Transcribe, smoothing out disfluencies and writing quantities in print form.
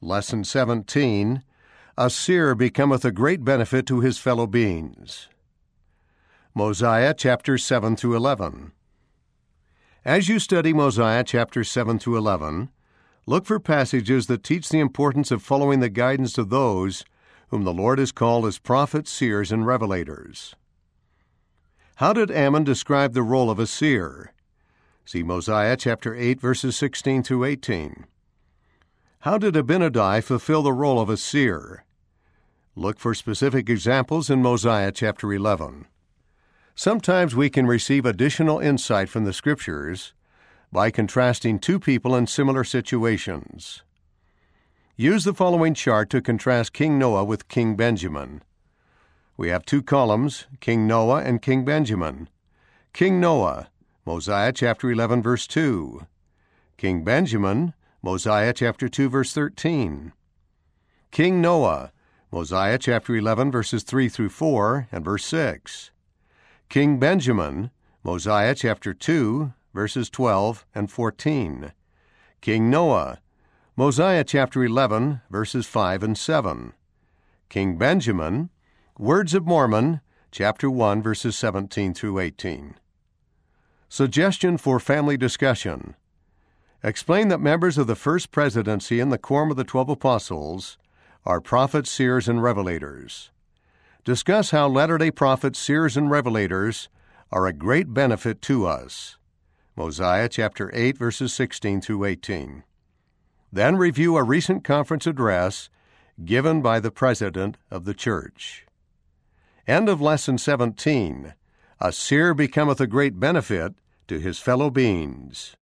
Lesson 17, A seer becometh a great benefit to his fellow beings. Mosiah chapters 7 through 11. As you study Mosiah chapters 7 through 11, look for passages that teach the importance of following the guidance of those whom the Lord has called as prophets, seers, and revelators. How did Ammon describe the role of a seer? See Mosiah chapter 8, verses 16 through 18. How did Abinadi fulfill the role of a seer? Look for specific examples in Mosiah chapter 11. Sometimes we can receive additional insight from the Scriptures by contrasting two people in similar situations. Use the following chart to contrast King Noah with King Benjamin. We have two columns, King Noah and King Benjamin. King Noah, Mosiah chapter 11, verse 2. King Benjamin, Mosiah chapter 2, verse 13. King Noah, Mosiah chapter 11, verses 3 through 4 and verse 6. King Benjamin, Mosiah chapter 2, verses 12 and 14. King Noah, Mosiah chapter 11, verses 5 and 7. King Benjamin, Words of Mormon, chapter 1, verses 17 through 18. Suggestion for family discussion. Explain that members of the First Presidency and the Quorum of the 12 Apostles are prophets, seers, and revelators. Discuss how Latter-day Prophets, seers, and revelators are a great benefit to us. Mosiah chapter 8, verses 16 through 18. Then review a recent conference address given by the President of the Church. End of Lesson 17. A seer becometh a great benefit to his fellow beings.